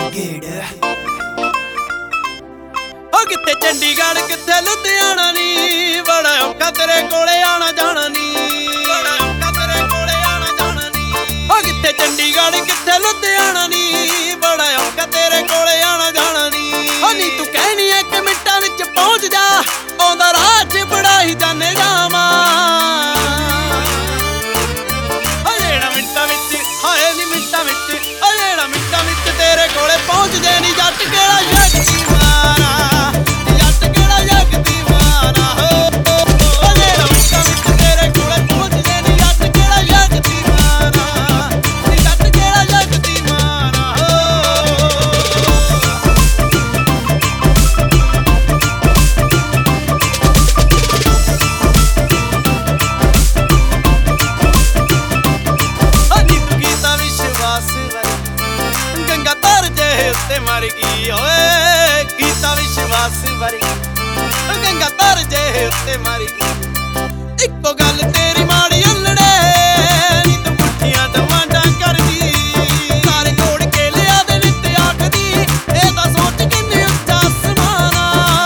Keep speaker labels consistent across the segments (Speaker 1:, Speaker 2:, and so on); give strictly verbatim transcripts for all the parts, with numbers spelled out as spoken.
Speaker 1: ਗੇੜ ਉਹ ਕਿੱਥੇ ਚੰਡੀਗੜ੍ਹ ਕਿੱਥੇ ਲੁਧਿਆਣਾ ਨੀ ਬੜਾ ਔਖਾ ਤੇਰੇ ਕੋਲੇ ਆਣਾ ਜਾਣਾ ਨੀ ਬੜਾ ਔਖਾ ਤੇਰੇ ਕੋਲੇ ਆਣਾ ਜਾਣਾ ਨੀ ਉਹ ਕਿੱਥੇ ਚੰਡੀਗੜ੍ਹ ਕਿੱਥੇ ਲੁਧਿਆਣਾ ਨੀ ਬੜਾ ਔਖਾ ਤੇਰੇ ਕੋਲੇ ਆਣਾ ਜਾਣਾ ਨੀ ਉਹ ਨੀ ਤੂੰ ਕਹਿਣੀ ਇੱਕ ਮਿੰਟਾਂ ਵਿੱਚ ਪਹੁੰਚ ਜਾ ਆਉਂਦਾ ਰਾਹ 'ਚ ਬੜਾ ਹੀ ਜਾਣੇ ਜਾਵਾਂ ਜਿਹੜਾ ਮਿੰਟਾਂ ਵਿੱਚ ਹਾਏ ਨੀ ਮਿੰਟਾਂ ਵਿੱਚ ਉਹ ਜਿਹੜਾ ਮਿੰਟਾਂ ਵਿੱਚ ਤੇਰੇ ਕੋਲੇ ਪਹੁੰਚ ਜੇ ਨੀ ਜੱਟ ਕਿਹੜਾ ਜੱਟ ਮਾਰਾ ਜੱਟ ਕਿਹੜਾ ਜੱਟ ਮਾਰਾ ਹੋ ਉਹ ਜਿਹੜਾ ਮਿੰਟਾਂ ਵਿੱਚ ਤੇਰੇ ਕੋਲੇ ਪਹੁੰਚ ਜੇ ਨੀ ਜੱਟ ਕਿਹੜਾ ਜੱਟ ਮਾਰਾ ਜੱਟ ਕਿਹੜਾ ਜੱਟ ਮਾਰਾ ਹੋ ਗੰਗਾ ਧਰ ਜੇ ਉੱਤੇ ਮਰ ਗਈ ਓਏ ਕੀਤਾ ਵਿਸ਼ਵਾਸ ਵਰਗੀ ਗੰਗਾ ਧਰ ਜੇ ਉੱਤੇ ਮਰ ਗਈ ਇੱਕੋ ਗੱਲ ਤੇਰੀ ਮਾੜੀ ਅਲੜੇ ਨੀ ਤੂੰ ਪੁੱਠੀਆਂ ਡਮਾਂਡਾਂ ਕਰਦੀ ਸਾਰੇ ਤੋੜ ਕੇ ਲਿਆ ਦੇ ਨਿੱਤ ਆਖਦੀ ਇਹ ਤਾਂ ਸੋਚ ਕਿੰਨੇ ਉੱਚਾ ਅਸਮਾਨਾ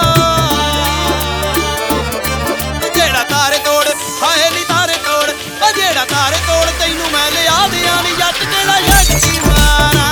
Speaker 1: ਜਿਹੜਾ ਤਾਰੇ ਤੋੜ ਹਾਏ ਨੀ ਤਾਰੇ ਤੋੜ ਉਹ ਜਿਹੜਾ ਤਾਰੇ ਤੋੜ ਤੈਨੂੰ ਮੈਂ ਲਿਆ ਦਿਆਂ ਨੀ ਜੱਟ ਕਿਹੜਾ ਜੱਟ ਮਾਰਾ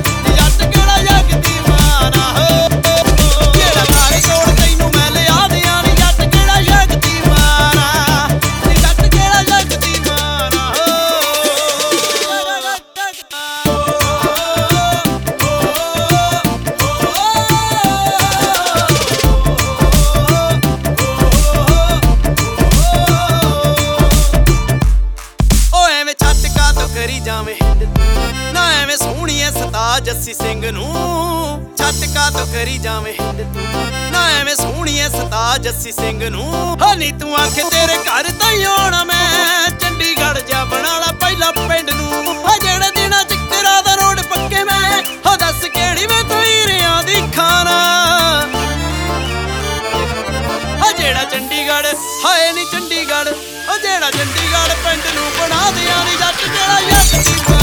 Speaker 1: ਨਾ ਐਵੇਂ ਸੋਹਣੀਏ ਸਤਾ ਜੱਸੀ ਸਿੰਘ ਨੂੰ ਛੱਟ ਕਾ ਤੋ ਕਰੀ ਜਾਵੇਂ ਨਾ ਐਵੇਂ ਸੋਹਣੀਏ ਸਤਾ ਜੱਸੀ ਸਿੰਘ ਨੂੰ ਹੋ ਨੀ ਤੂੰ ਆਖੇ ਤੇਰੇ ਘਰ ਤਾਈ ਆਉਣਾ ਮੈਂ ਚੰਡੀਗੜ੍ਹ ਜਾ ਬਣਾਲਾ ਪਹਿਲਾ ਪਿੰਡ ਨੂੰ ਹੋ ਜਿਹੜੇ ਦਿਨਾਂ ਚ ਤੇਰਾ ਦਾ ਰੋਡ ਪੱਕੇ ਮੈਂ ਹੋ ਦੱਸ ਕਿਹੜੀ ਮੈਂ ਕੋਈ ਰਿਆਂ ਦੀ ਖਾਣਾ ਹੋ ਜਿਹੜਾ ਚੰਡੀਗੜ੍ਹ ਹਾਏ ਨੀ ਚੰਡੀਗੜ੍ਹ ਉਹ ਜਿਹੜਾ ਚੰਡੀਗੜ੍ਹ ਪਿੰਡ ਨੂੰ ਬਣਾ ਦਿਆਂ ਨੀ ਜੱਟ ਜਿਹੜਾ ਜੱਟ